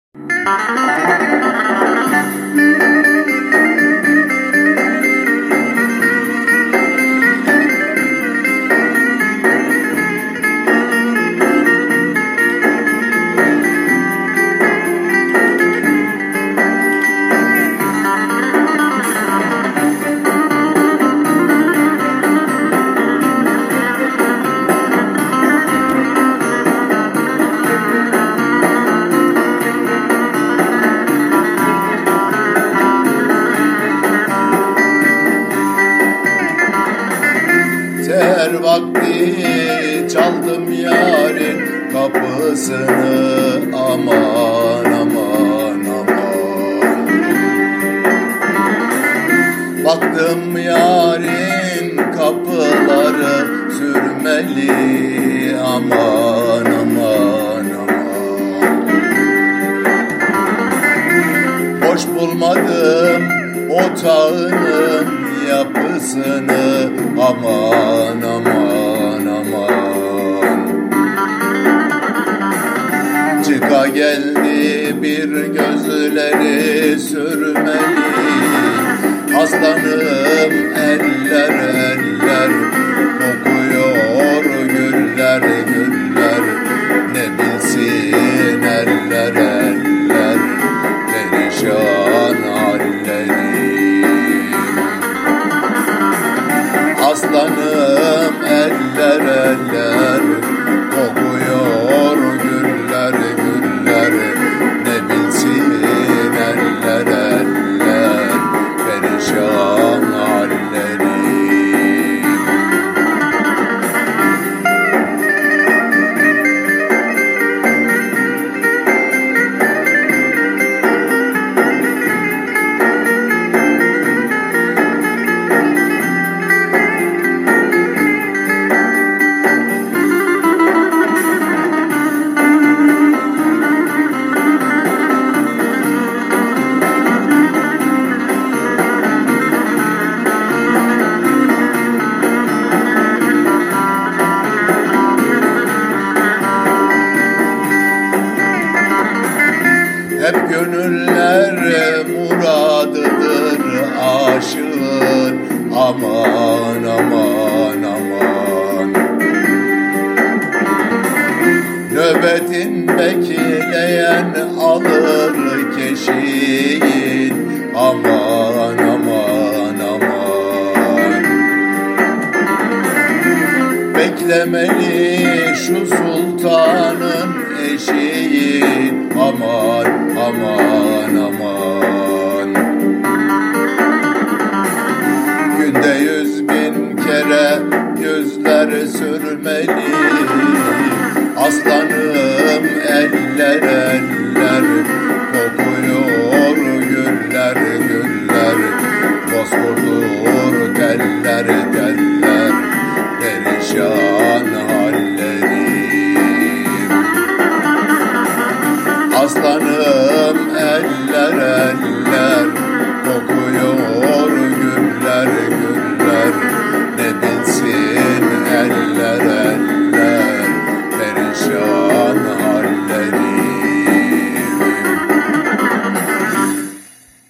Seher vakti çaldım yarın kapısını, aman aman aman. Baktım yarın kapıları sürmeli, aman aman aman. Boş bulmadım otağının yapısını, aman aman aman. Çıka geldi bir gözleri sürmeli, aslanım eller eller, kokuyor güller güller, ne bilsin eller eller, perişan hallerim. Aslanım eller eller, kokuyor güller güller, ne bilsin eller eller, perişan hallerim. Hep gönüller muradıdır aşığın, aman aman aman. Nöbetin bekleyen alır keşiğin, aman aman aman. Beklemeli şu sultanın eşiği, aman aman aman. Günde 100.000 kere yüzler sürmeli, aslanım eller